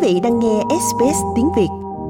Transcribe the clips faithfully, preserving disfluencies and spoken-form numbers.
vị đang nghe ét bê ét tiếng Việt.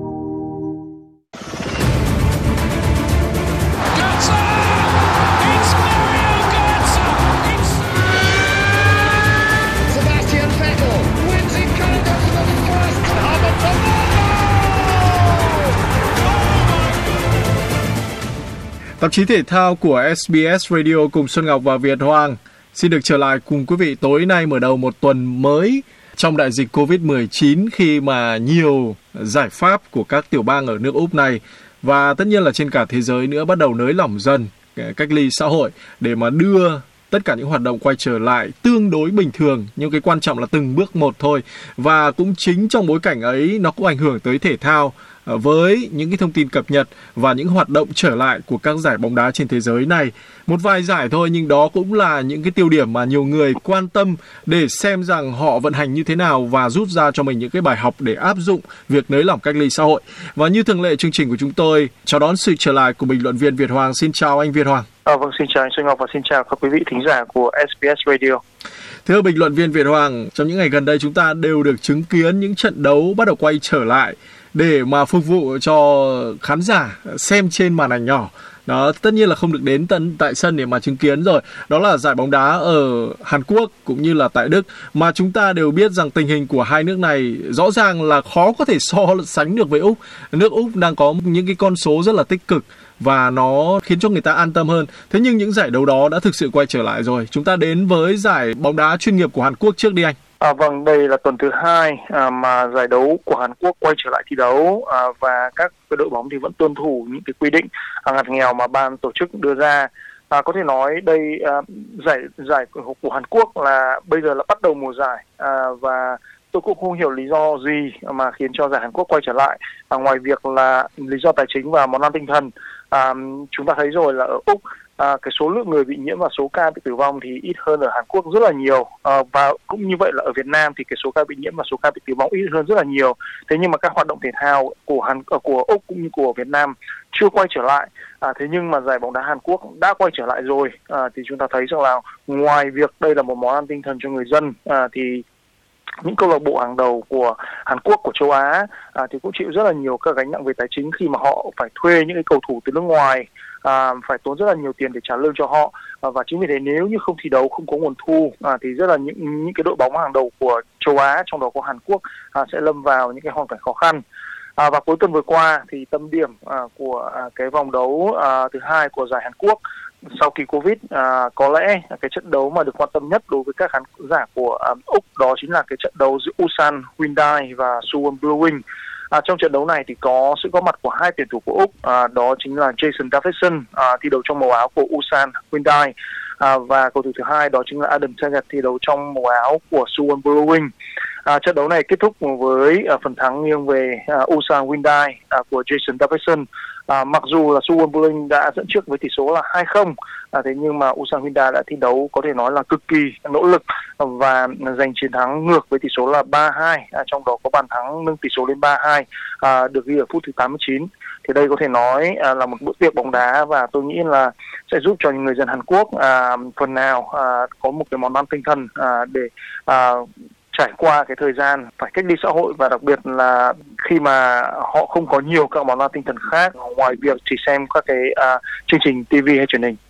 Tạp chí thể thao của ét bê ét Radio cùng Xuân Ngọc và Việt Hoàng xin được trở lại cùng quý vị tối nay mở đầu một tuần mới trong đại dịch covid mười chín, khi mà nhiều giải pháp của các tiểu bang ở nước Úc này và tất nhiên là trên cả thế giới nữa bắt đầu nới lỏng dần cách ly xã hội để mà đưa tất cả những hoạt động quay trở lại tương đối bình thường, nhưng cái quan trọng là từng bước một thôi. Và cũng chính trong bối cảnh ấy nó cũng ảnh hưởng tới thể thao với những cái thông tin cập nhật và những hoạt động trở lại của các giải bóng đá trên thế giới này. Một vài giải thôi, nhưng đó cũng là những cái tiêu điểm mà nhiều người quan tâm để xem rằng họ vận hành như thế nào và rút ra cho mình những cái bài học để áp dụng việc nới lỏng cách ly xã hội. Và như thường lệ, chương trình của chúng tôi chào đón sự trở lại của bình luận viên Việt Hoàng. Xin chào anh Việt Hoàng. À, vâng, xin chào anh Xuân Ngọc và xin chào các quý vị thính giả của ét bê ét Radio. Thưa bình luận viên Việt Hoàng, trong những ngày gần đây chúng ta đều được chứng kiến những trận đấu bắt đầu quay trở lại để mà phục vụ cho khán giả xem trên màn ảnh nhỏ. Đó, tất nhiên là không được đến tận tại sân để mà chứng kiến rồi. Đó là giải bóng đá ở Hàn Quốc cũng như là tại Đức, mà chúng ta đều biết rằng tình hình của hai nước này rõ ràng là khó có thể so sánh được với Úc. Nước Úc đang có những cái con số rất là tích cực và nó khiến cho người ta an tâm hơn. Thế nhưng những giải đấu đó đã thực sự quay trở lại rồi. Chúng ta đến với giải bóng đá chuyên nghiệp của Hàn Quốc trước đi anh. À, vâng, đây là tuần thứ hai à, mà giải đấu của Hàn Quốc quay trở lại thi đấu à, và các đội bóng thì vẫn tuân thủ những cái quy định à, ngặt nghèo mà ban tổ chức đưa ra. À, có thể nói đây à, giải giải của, của Hàn Quốc là bây giờ là bắt đầu mùa giải à, và tôi cũng không hiểu lý do gì mà khiến cho giải Hàn Quốc quay trở lại à, ngoài việc là lý do tài chính và món ăn tinh thần. À, chúng ta thấy rồi là ở Úc À, cái số lượng người bị nhiễm và số ca bị tử vong thì ít hơn ở Hàn Quốc rất là nhiều, à, và cũng như vậy là ở Việt Nam thì cái số ca bị nhiễm và số ca bị tử vong ít hơn rất là nhiều. Thế nhưng mà các hoạt động thể thao của Hàn của Úc cũng như của Việt Nam chưa quay trở lại. À, thế nhưng mà giải bóng đá Hàn Quốc đã quay trở lại rồi. À, thì chúng ta thấy rằng là ngoài việc đây là một món ăn tinh thần cho người dân, à, thì những câu lạc bộ hàng đầu của Hàn Quốc, của châu Á à, thì cũng chịu rất là nhiều các gánh nặng về tài chính khi mà họ phải thuê những cái cầu thủ từ nước ngoài, à, phải tốn rất là nhiều tiền để trả lương cho họ, à, và chính vì thế nếu như không thi đấu, không có nguồn thu à, thì rất là những những cái đội bóng hàng đầu của châu Á, trong đó có Hàn Quốc, à, sẽ lâm vào những cái hoàn cảnh khó khăn. À, và cuối tuần vừa qua thì tâm điểm à, của à, cái vòng đấu à, thứ hai của giải Hàn Quốc sau kỳ Covid, à, có lẽ cái trận đấu mà được quan tâm nhất đối với các khán giả của um, Úc đó chính là cái trận đấu giữa Ulsan Hyundai và Suwon Brewing. À, trong trận đấu này thì có sự góp mặt của hai tuyển thủ của Úc, à, đó chính là Jason Davidson à, thi đấu trong màu áo của Ulsan Hyundai, à, và cầu thủ thứ hai đó chính là Adam Taggart thi đấu trong màu áo của Suwon Brewing. À, trận đấu này kết thúc với à, phần thắng nghiêng về à, Ulsan Hyundai à, của Jason Davidson. À, mặc dù là Suwon Brewing đã dẫn trước với tỷ số là hai không, à, thế nhưng mà Ulsan Hyundai đã thi đấu có thể nói là cực kỳ nỗ lực và giành chiến thắng ngược với tỷ số là ba hai, à, trong đó có bàn thắng nâng tỷ số lên ba hai à, được ghi ở phút thứ tám mươi chín. Thì đây có thể nói à, là một bữa tiệc bóng đá và tôi nghĩ là sẽ giúp cho những người dân Hàn Quốc à, phần nào à, có một cái món ăn tinh thần à, để à, trải qua cái thời gian phải cách ly xã hội, và đặc biệt là khi mà họ không có nhiều các món ăn tinh thần khác ngoài việc chỉ xem các cái uh, chương trình ti vi hay truyền hình.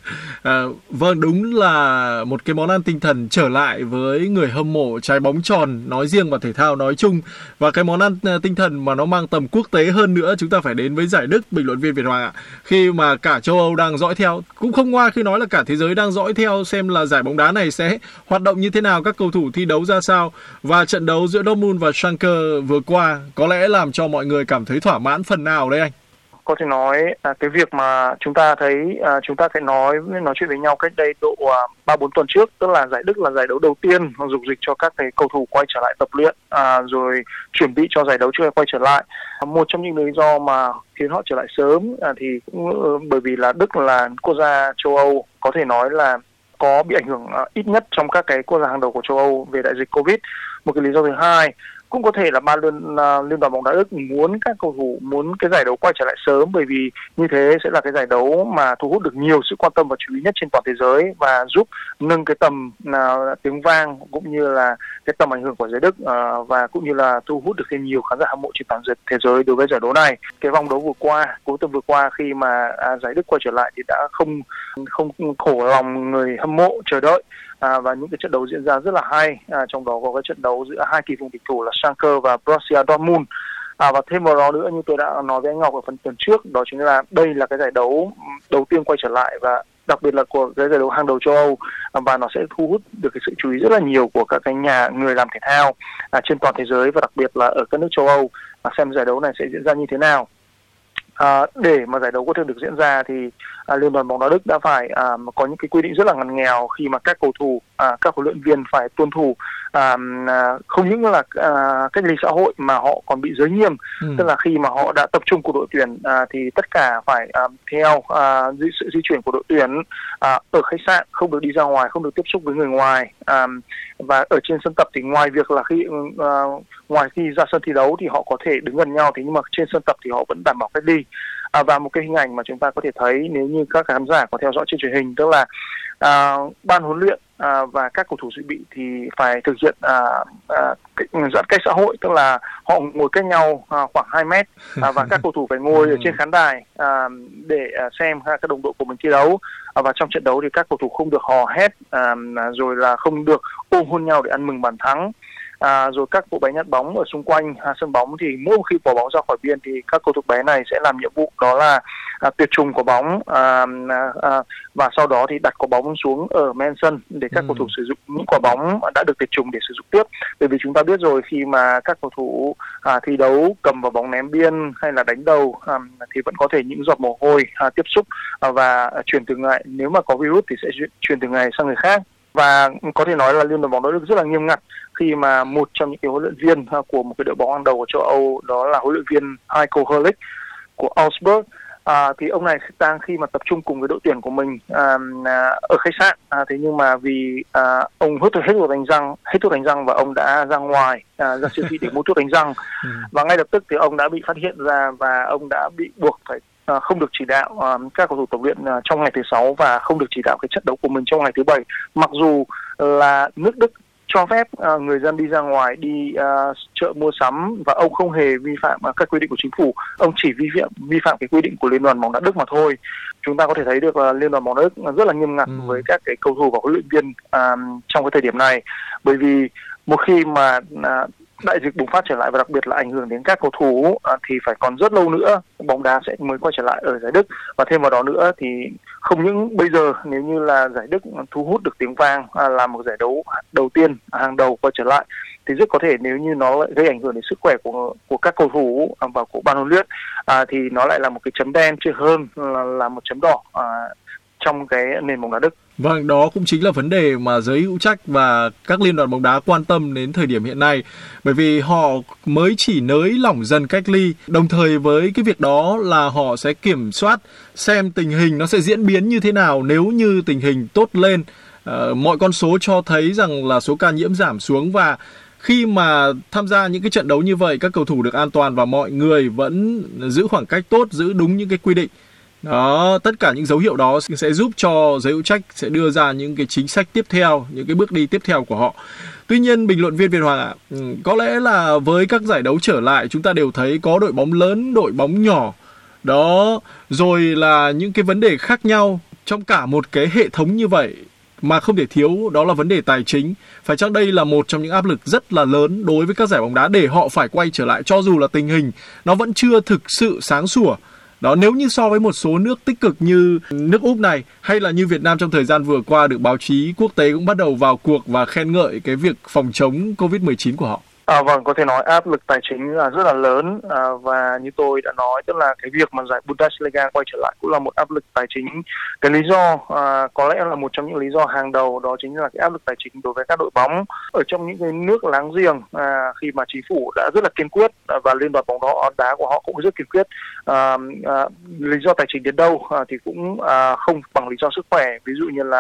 À, vâng, đúng là một cái món ăn tinh thần trở lại với người hâm mộ trái bóng tròn nói riêng và thể thao nói chung. Và cái món ăn tinh thần mà nó mang tầm quốc tế hơn nữa, chúng ta phải đến với giải Đức, bình luận viên Việt Hoàng ạ. Khi mà cả châu Âu đang dõi theo, cũng không ngoa khi nói là cả thế giới đang dõi theo xem là giải bóng đá này sẽ hoạt động như thế nào, các cầu thủ thi đấu ra sao. Và trận đấu giữa Dortmund và Schalke vừa qua có lẽ làm cho mọi người cảm thấy thỏa mãn phần nào đấy anh? Có thể nói à, cái việc mà chúng ta thấy à, chúng ta phải nói nói chuyện với nhau cách đây độ ba bốn tuần trước, tức là giải Đức là giải đấu đầu tiên dục dịch cho các cái cầu thủ quay trở lại tập luyện, à, rồi chuẩn bị cho giải đấu chưa quay trở lại. Một trong những lý do mà khiến họ trở lại sớm à, thì cũng bởi vì là Đức là quốc gia châu Âu có thể nói là có bị ảnh hưởng à, ít nhất trong các cái quốc gia hàng đầu của châu Âu về đại dịch Covid. Một cái lý do thứ hai cũng có thể là ban liên uh, liên đoàn bóng đá Đức muốn các cầu thủ muốn cái giải đấu quay trở lại sớm, bởi vì như thế sẽ là cái giải đấu mà thu hút được nhiều sự quan tâm và chú ý nhất trên toàn thế giới và giúp nâng cái tầm uh, tiếng vang cũng như là cái tầm ảnh hưởng của giải Đức uh, và cũng như là thu hút được thêm nhiều khán giả hâm mộ trên toàn thế giới đối với giải đấu này. Cái vòng đấu vừa qua, cuối tuần vừa qua khi mà uh, giải Đức quay trở lại thì đã không không khổ lòng người hâm mộ chờ đợi. À, và những cái trận đấu diễn ra rất là hay, à, trong đó có cái trận đấu giữa hai kỳ phùng địch thủ là Schalke và Borussia Dortmund. À, và thêm vào đó nữa, như tôi đã nói với anh Ngọc ở phần tuần trước, đó chính là đây là cái giải đấu đầu tiên quay trở lại và đặc biệt là của cái giải đấu hàng đầu châu Âu, và nó sẽ thu hút được cái sự chú ý rất là nhiều của các cái nhà người làm thể thao à, trên toàn thế giới và đặc biệt là ở các nước châu Âu, và xem giải đấu này sẽ diễn ra như thế nào. À, để mà giải đấu có thể được diễn ra thì à, Liên đoàn bóng đá Đức đã phải à, có những cái quy định rất là ngặt nghèo khi mà các cầu thủ, à, các huấn luyện viên phải tuân thủ à, à, không những là à, cách ly xã hội mà họ còn bị giới nghiêm, ừ. tức là khi mà họ đã tập trung của đội tuyển à, thì tất cả phải à, theo à, di, sự di chuyển của đội tuyển à, ở khách sạn, không được đi ra ngoài, không được tiếp xúc với người ngoài, à, và ở trên sân tập thì ngoài việc là khi à, ngoài khi ra sân thi đấu thì họ có thể đứng gần nhau, thế nhưng mà trên sân tập thì họ vẫn đảm bảo cách ly. À, và một cái hình ảnh mà chúng ta có thể thấy nếu như các khán giả có theo dõi trên truyền hình, tức là à, ban huấn luyện à, và các cầu thủ dự bị thì phải thực hiện à, à, giãn cách xã hội, tức là họ ngồi cách nhau à, khoảng hai mét à, và các cầu thủ phải ngồi ở trên khán đài à, để à, xem các đồng đội của mình thi đấu. À, và trong trận đấu thì các cầu thủ không được hò hét, à, rồi là không được ôm hôn nhau để ăn mừng bàn thắng. À, rồi các cỗ bé nhặt bóng ở xung quanh à, sân bóng thì mỗi khi quả bóng ra khỏi biên thì các cầu thủ bé này sẽ làm nhiệm vụ đó là à, tuyệt trùng quả bóng à, à, và sau đó thì đặt quả bóng xuống ở men sân để các ừ. cầu thủ sử dụng những quả bóng đã được tuyệt trùng để sử dụng tiếp. Bởi vì chúng ta biết rồi, khi mà các cầu thủ à, thi đấu cầm vào bóng ném biên hay là đánh đầu à, thì vẫn có thể những giọt mồ hôi à, tiếp xúc à, và truyền từ người, nếu mà có virus thì sẽ truyền từ người sang người khác. Và có thể nói là Liên đoàn bóng đá Đức rất là nghiêm ngặt khi mà một trong những cái huấn luyện viên của một cái đội bóng hàng đầu của châu Âu, đó là huấn luyện viên Heiko Herrlich của Augsburg, à, thì ông này đang khi mà tập trung cùng với đội tuyển của mình à, ở khách sạn, à, thế nhưng mà vì à, ông hút hết thuốc đánh răng, hết thuốc đánh răng và ông đã ra ngoài à, ra siêu thị để mua thuốc đánh răng, và ngay lập tức thì ông đã bị phát hiện ra và ông đã bị buộc phải À, không được chỉ đạo à, các cầu thủ tập luyện à, trong ngày thứ sáu và không được chỉ đạo cái trận đấu của mình trong ngày thứ bảy, mặc dù là nước Đức cho phép à, người dân đi ra ngoài, đi à, chợ mua sắm, và ông không hề vi phạm à, các quy định của chính phủ, ông chỉ vi phạm vi phạm cái quy định của Liên đoàn bóng đá Đức mà thôi. Chúng ta có thể thấy được là Liên đoàn bóng đá Đức rất là nghiêm ngặt ừ. với các cái cầu thủ và huấn luyện viên à, trong cái thời điểm này, bởi vì một khi mà à, đại dịch bùng phát trở lại và đặc biệt là ảnh hưởng đến các cầu thủ à, thì phải còn rất lâu nữa bóng đá sẽ mới quay trở lại ở giải Đức. Và thêm vào đó nữa thì không những bây giờ nếu như là giải Đức thu hút được tiếng vang à, là một giải đấu đầu tiên hàng đầu quay trở lại, thì rất có thể nếu như nó lại gây ảnh hưởng đến sức khỏe của của các cầu thủ à, và của ban huấn luyện à, thì nó lại là một cái chấm đen chứ hơn là, là một chấm đỏ à, trong cái nền bóng đá Đức. Vâng, đó cũng chính là vấn đề mà giới hữu trách và các liên đoàn bóng đá quan tâm đến thời điểm hiện nay, bởi vì họ mới chỉ nới lỏng dần cách ly, đồng thời với cái việc đó là họ sẽ kiểm soát xem tình hình nó sẽ diễn biến như thế nào. Nếu như tình hình tốt lên, uh, mọi con số cho thấy rằng là số ca nhiễm giảm xuống, và khi mà tham gia những cái trận đấu như vậy, các cầu thủ được an toàn và mọi người vẫn giữ khoảng cách tốt, giữ đúng những cái quy định. Đó, tất cả những dấu hiệu đó sẽ giúp cho giới hữu trách sẽ đưa ra những cái chính sách tiếp theo, những cái bước đi tiếp theo của họ. Tuy nhiên, bình luận viên Việt Hoàng ạ, à, có lẽ là với các giải đấu trở lại, chúng ta đều thấy có đội bóng lớn, đội bóng nhỏ, đó, rồi là những cái vấn đề khác nhau trong cả một cái hệ thống như vậy, mà không thể thiếu đó là vấn đề tài chính. Phải chăng đây là một trong những áp lực rất là lớn đối với các giải bóng đá để họ phải quay trở lại, cho dù là tình hình nó vẫn chưa thực sự sáng sủa. Đó, nếu như so với một số nước tích cực như nước Úc này, hay là như Việt Nam trong thời gian vừa qua, được báo chí quốc tế cũng bắt đầu vào cuộc và khen ngợi cái việc phòng chống covid mười chín của họ. À, vâng, có thể nói áp lực tài chính là rất là lớn, à, và như tôi đã nói, tức là cái việc mà giải Bundesliga quay trở lại cũng là một áp lực tài chính. Cái lý do à, có lẽ là một trong những lý do hàng đầu, đó chính là cái áp lực tài chính đối với các đội bóng ở trong những cái nước láng giềng, à, khi mà chính phủ đã rất là kiên quyết à, và liên đoàn bóng đá đá của họ cũng rất kiên quyết. À, à, lý do tài chính đến đâu à, thì cũng à, không bằng lý do sức khỏe. Ví dụ như là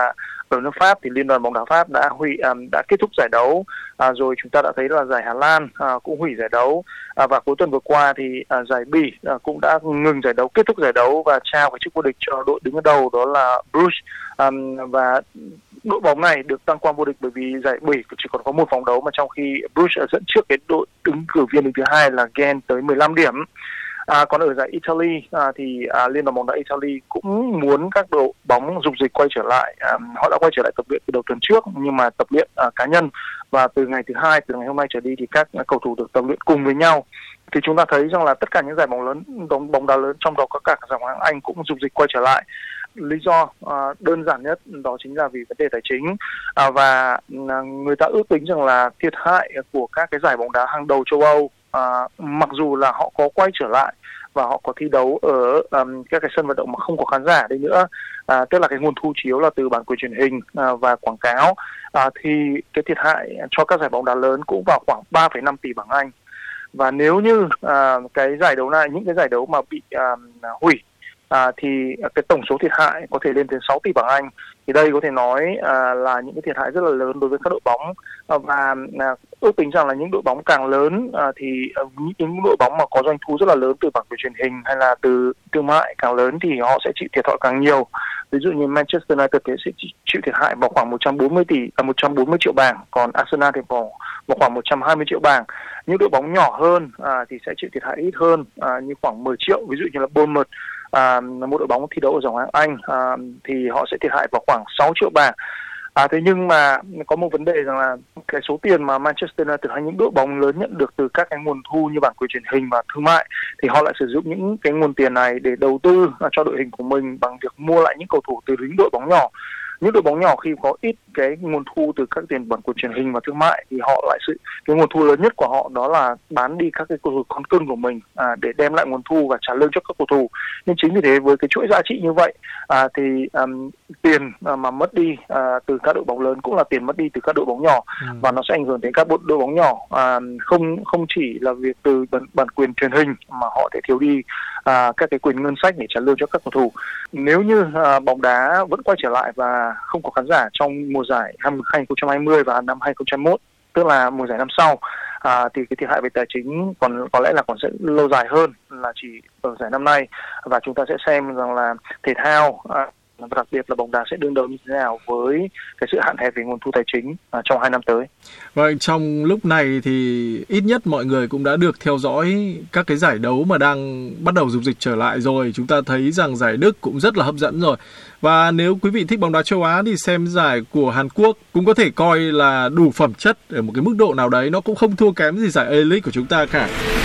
Ở nước Pháp thì Liên đoàn bóng đá Pháp đã hủy à, đã kết thúc giải đấu, à, rồi chúng ta đã thấy là giải Hà Lan à, cũng hủy giải đấu, à, và cuối tuần vừa qua thì à, giải Bỉ à, cũng đã ngừng giải đấu, kết thúc giải đấu và trao cái chức vô địch cho đội đứng ở đầu, đó là Bruges, à, và đội bóng này được đăng quang vô địch bởi vì giải Bỉ chỉ còn có một vòng đấu, mà trong khi Bruges dẫn trước cái đội ứng cử viên đứng thứ hai là Genk tới mười lăm điểm. À, còn ở giải Italy à, thì à, Liên đoàn bóng đá Italy cũng muốn các đội bóng dục dịch quay trở lại. À, họ đã quay trở lại tập luyện từ đầu tuần trước, nhưng mà tập luyện à, cá nhân, và từ ngày thứ hai, từ ngày hôm nay trở đi thì các à, cầu thủ được tập luyện cùng với nhau. Thì chúng ta thấy rằng là tất cả những giải bóng lớn, bóng, bóng đá lớn, trong đó có cả giải Ngoại hạng Anh cũng dục dịch quay trở lại. Lý do à, đơn giản nhất đó chính là vì vấn đề tài chính, à, và à, người ta ước tính rằng là thiệt hại của các cái giải bóng đá hàng đầu châu Âu, à, mặc dù là họ có quay trở lại và họ có thi đấu ở um, các cái sân vận động mà không có khán giả đây nữa, à, tức là cái nguồn thu chiếu là từ bản quyền truyền hình à, và quảng cáo, à, thì cái thiệt hại cho các giải bóng đá lớn cũng vào khoảng ba phẩy năm tỷ bảng Anh. Và nếu như à, cái giải đấu này, những cái giải đấu mà bị à, hủy, à, thì cái tổng số thiệt hại có thể lên đến sáu tỷ bảng Anh. Thì đây có thể nói à, là những cái thiệt hại rất là lớn đối với các đội bóng, à, và à, ước tính rằng là những đội bóng càng lớn à, thì à, những đội bóng mà có doanh thu rất là lớn từ bản quyền truyền hình hay là từ thương mại càng lớn thì họ sẽ chịu thiệt thòi càng nhiều. Ví dụ như Manchester United thì sẽ chịu thiệt hại vào khoảng một trăm bốn mươi tỷ, à, một trăm bốn mươi triệu bảng, còn Arsenal thì vào vào khoảng một trăm hai mươi triệu bảng. Những đội bóng nhỏ hơn à, thì sẽ chịu thiệt hại ít hơn, à, như khoảng mười triệu, ví dụ như là Bournemouth, à, một đội bóng thi đấu ở giải Ngoại hạng Anh, à, thì họ sẽ thiệt hại vào khoảng sáu triệu bảng. À, thế nhưng mà có một vấn đề rằng là cái số tiền mà Manchester United hay những đội bóng lớn nhận được từ các cái nguồn thu như bản quyền truyền hình và thương mại, thì họ lại sử dụng những cái nguồn tiền này để đầu tư cho đội hình của mình bằng việc mua lại những cầu thủ từ những đội bóng nhỏ. Những đội bóng nhỏ khi có ít cái nguồn thu từ các tiền bản quyền truyền hình và thương mại thì họ lại sự cái nguồn thu lớn nhất của họ đó là bán đi các cái cầu thủ con cưng của mình, à, để đem lại nguồn thu và trả lương cho các cầu thủ. Nhưng chính vì thế với cái chuỗi giá trị như vậy, à, thì um, tiền à, mà mất đi à, từ các đội bóng lớn cũng là tiền mất đi từ các đội bóng nhỏ, ừ. và nó sẽ ảnh hưởng đến các đội bóng nhỏ, à, không không chỉ là việc từ bản, bản quyền truyền hình mà họ sẽ thiếu đi à, các cái quyền ngân sách để trả lương cho các cầu thủ. Nếu như à, bóng đá vẫn quay trở lại và không có khán giả trong mùa giải hai không hai không và năm hai không hai mốt, tức là mùa giải năm sau, à, thì cái thiệt hại về tài chính còn có lẽ là còn sẽ lâu dài hơn là chỉ ở giải năm nay, và chúng ta sẽ xem rằng là thể thao, à, đặc biệt là bóng đá sẽ đương đầu như thế nào với cái sự hạn hẹp về nguồn thu tài chính à, trong hai năm tới. Vâng, trong lúc này thì ít nhất mọi người cũng đã được theo dõi các cái giải đấu mà đang bắt đầu dục dịch trở lại rồi. Chúng ta thấy rằng giải Đức cũng rất là hấp dẫn rồi. Và nếu quý vị thích bóng đá châu Á thì xem giải của Hàn Quốc cũng có thể coi là đủ phẩm chất ở một cái mức độ nào đấy. Nó cũng không thua kém gì giải A-League của chúng ta cả.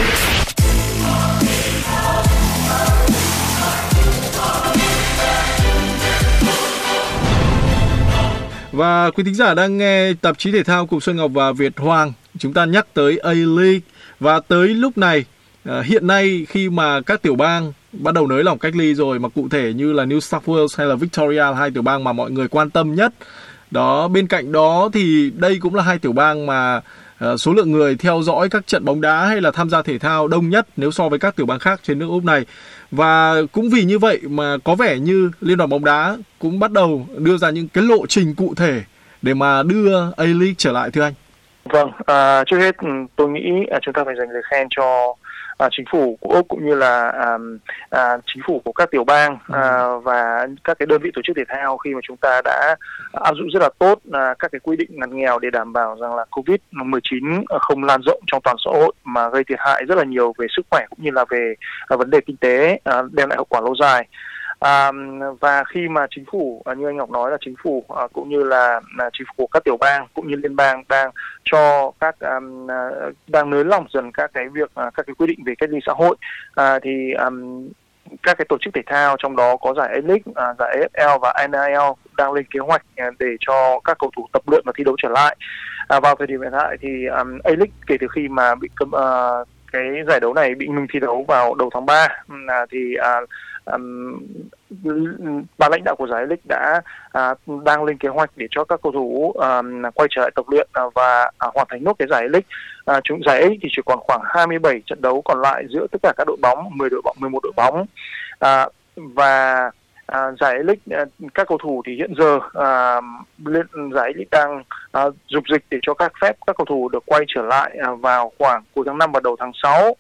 Và quý thính giả đang nghe tạp chí thể thao cùng Xuân Ngọc và Việt Hoàng. Chúng ta nhắc tới A-League, và tới lúc này, hiện nay khi mà các tiểu bang bắt đầu nới lỏng cách ly rồi, mà cụ thể như là New South Wales hay là Victoria, hai tiểu bang mà mọi người quan tâm nhất. Đó, bên cạnh đó thì đây cũng là hai tiểu bang mà uh, số lượng người theo dõi các trận bóng đá hay là tham gia thể thao đông nhất nếu so với các tiểu bang khác trên nước Úc này. Và cũng vì như vậy mà có vẻ như Liên đoàn bóng đá cũng bắt đầu đưa ra những cái lộ trình cụ thể để mà đưa A-League trở lại, thưa anh. Vâng, à, trước hết tôi nghĩ à, chúng ta phải dành lời khen cho à, chính phủ của Úc cũng như là à, à, chính phủ của các tiểu bang à, và các cái đơn vị tổ chức thể thao khi mà chúng ta đã áp dụng rất là tốt à, các cái quy định ngăn nghèo để đảm bảo rằng là covid mười chín không lan rộng trong toàn xã hội mà gây thiệt hại rất là nhiều về sức khỏe cũng như là về à, vấn đề kinh tế, à, đem lại hậu quả lâu dài. À, và khi mà chính phủ, à, như anh Ngọc nói là chính phủ à, cũng như là à, chính phủ của các tiểu bang cũng như liên bang đang cho các à, đang nới lỏng dần các cái việc à, các cái quy định về cách ly xã hội, à, thì à, các cái tổ chức thể thao trong đó có giải A-League, à, giải A F L và N I L đang lên kế hoạch à, để cho các cầu thủ tập luyện và thi đấu trở lại. À, vào thời điểm hiện tại thì um, A-League kể từ khi mà bị cấm, uh, cái giải đấu này bị ngừng thi đấu vào đầu tháng ba, uh, thì uh, Um, ban lãnh đạo của giải A-League đã uh, đang lên kế hoạch để cho các cầu thủ um, quay trở lại tập luyện uh, và uh, hoàn thành nốt cái giải A-League. Uh, chúng giải A-League thì chỉ còn khoảng hai mươi bảy trận đấu còn lại giữa tất cả các đội bóng, mười đội bóng, mười một đội bóng, uh, và À, giải A-League, à, các cầu thủ thì hiện giờ à, lên, giải A-League đang à, dục dịch để cho các phép các cầu thủ được quay trở lại à, vào khoảng cuối tháng năm và đầu tháng sáu,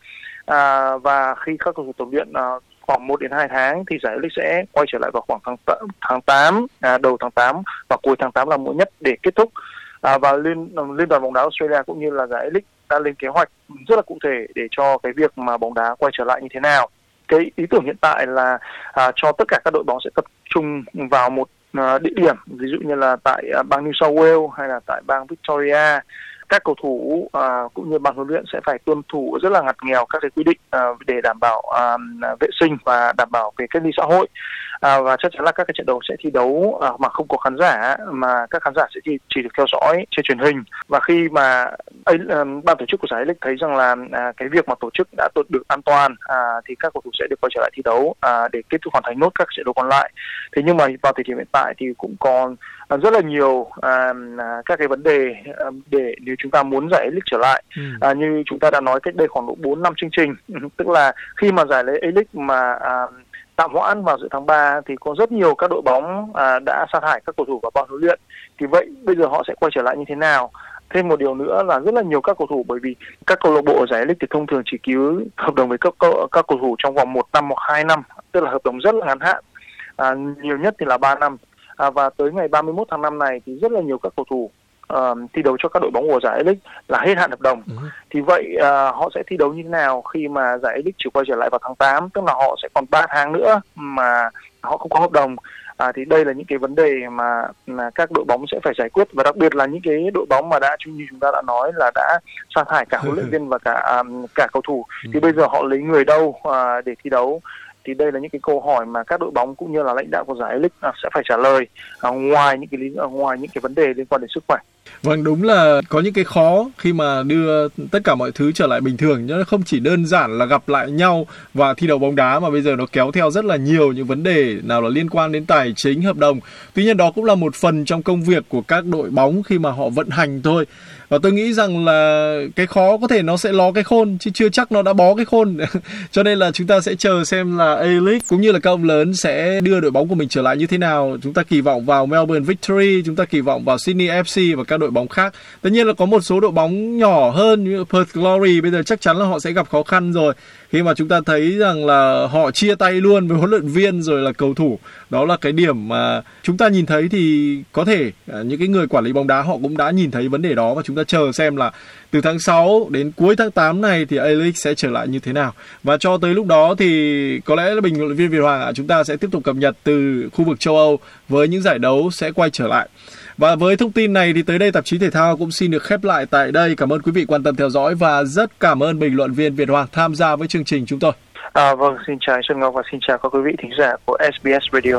à, và khi các cầu thủ tập luyện à, khoảng một đến hai tháng thì giải A-League sẽ quay trở lại vào khoảng tháng t- tháng tám, à, đầu tháng tám và cuối tháng tám là muộn nhất để kết thúc. À, và liên liên đoàn bóng đá Australia cũng như là giải A-League đã lên kế hoạch rất là cụ thể để cho cái việc mà bóng đá quay trở lại như thế nào. Cái ý tưởng hiện tại là à, cho tất cả các đội bóng sẽ tập trung vào một à, địa điểm, ví dụ như là tại à, bang New South Wales hay là tại bang Victoria. Các cầu thủ à, cũng như ban huấn luyện sẽ phải tuân thủ rất là ngặt nghèo các cái quy định à, để đảm bảo à, vệ sinh và đảm bảo về cách ly xã hội. À, và chắc chắn là các cái trận đấu sẽ thi đấu à, mà không có khán giả, mà các khán giả sẽ chỉ, chỉ được theo dõi trên truyền hình. Và khi mà ấy, à, ban tổ chức của giải A-League thấy rằng là à, cái việc mà tổ chức đã tốt được an toàn, à, thì các cầu thủ sẽ được quay trở lại thi đấu à, để kết thúc hoàn thành nốt các trận đấu còn lại. Thế nhưng mà vào thời điểm hiện tại thì cũng còn à, rất là nhiều à, các cái vấn đề à, để nếu chúng ta muốn giải A-League trở lại. Ừ. À, như chúng ta đã nói cách đây khoảng độ bốn năm chương trình, tức là khi mà giải A-League mà à, tạm hoãn vào giữa tháng ba thì có rất nhiều các đội bóng à, đã sa thải các cầu thủ và ban huấn luyện. Thì vậy bây giờ họ sẽ quay trở lại như thế nào? Thêm một điều nữa là rất là nhiều các cầu thủ, bởi vì các câu lạc bộ ở giải A-League thì thông thường chỉ ký hợp đồng với các các cầu thủ trong vòng một năm hoặc hai năm, tức là hợp đồng rất là ngắn hạn, à, nhiều nhất thì là ba năm. À, và tới ngày ba mươi mốt tháng năm này thì rất là nhiều các cầu thủ Uh, thi đấu cho các đội bóng của giải A-League là hết hạn hợp đồng. Ừ. Thì vậy uh, họ sẽ thi đấu như thế nào khi mà giải A-League chỉ quay trở lại vào tháng tám, tức là họ sẽ còn ba tháng nữa mà họ không có hợp đồng. À, thì đây là những cái vấn đề mà, mà các đội bóng sẽ phải giải quyết, và đặc biệt là những cái đội bóng mà đã, như chúng ta đã nói là đã sa thải cả huấn luyện viên và cả um, cả cầu thủ. Ừ. Thì bây giờ họ lấy người đâu uh, để thi đấu? Thì đây là những cái câu hỏi mà các đội bóng cũng như là lãnh đạo của giải A-League sẽ phải trả lời, à, ngoài những cái lý ngoài những cái vấn đề liên quan đến sức khỏe. Vâng, đúng là có những cái khó khi mà đưa tất cả mọi thứ trở lại bình thường, chứ không chỉ đơn giản là gặp lại nhau và thi đấu bóng đá, mà bây giờ nó kéo theo rất là nhiều những vấn đề nào là liên quan đến tài chính, hợp đồng. Tuy nhiên đó cũng là một phần trong công việc của các đội bóng khi mà họ vận hành thôi. Và tôi nghĩ rằng là cái khó có thể nó sẽ ló cái khôn, chứ chưa chắc nó đã bó cái khôn. Cho nên là chúng ta sẽ chờ xem là A-League cũng như là các ông lớn sẽ đưa đội bóng của mình trở lại như thế nào. Chúng ta kỳ vọng vào Melbourne Victory, chúng ta kỳ vọng vào Sydney ép xê và các đội bóng khác. Tất nhiên là có một số đội bóng nhỏ hơn như Perth Glory bây giờ chắc chắn là họ sẽ gặp khó khăn rồi, khi mà chúng ta thấy rằng là họ chia tay luôn với huấn luyện viên rồi là cầu thủ. Đó là cái điểm mà chúng ta nhìn thấy, thì có thể những cái người quản lý bóng đá họ cũng đã nhìn thấy vấn đề đó, và chúng ta chờ xem là từ tháng sáu đến cuối tháng tám này thì A-League sẽ trở lại như thế nào. Và cho tới lúc đó thì có lẽ là bình luận viên Việt Hoàng ạ, chúng ta sẽ tiếp tục cập nhật từ khu vực châu Âu với những giải đấu sẽ quay trở lại. Và với thông tin này thì tới đây tạp chí thể thao cũng xin được khép lại tại đây. Cảm ơn quý vị quan tâm theo dõi và rất cảm ơn bình luận viên Việt Hoàng tham gia với chương trình chúng tôi. À, vâng, xin chào Xuân Ngọc và xin chào các quý vị thính giả của ét bê ét Radio.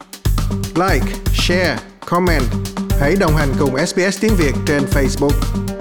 Like, share, comment. Hãy đồng hành cùng ét bê ét tiếng Việt trên Facebook.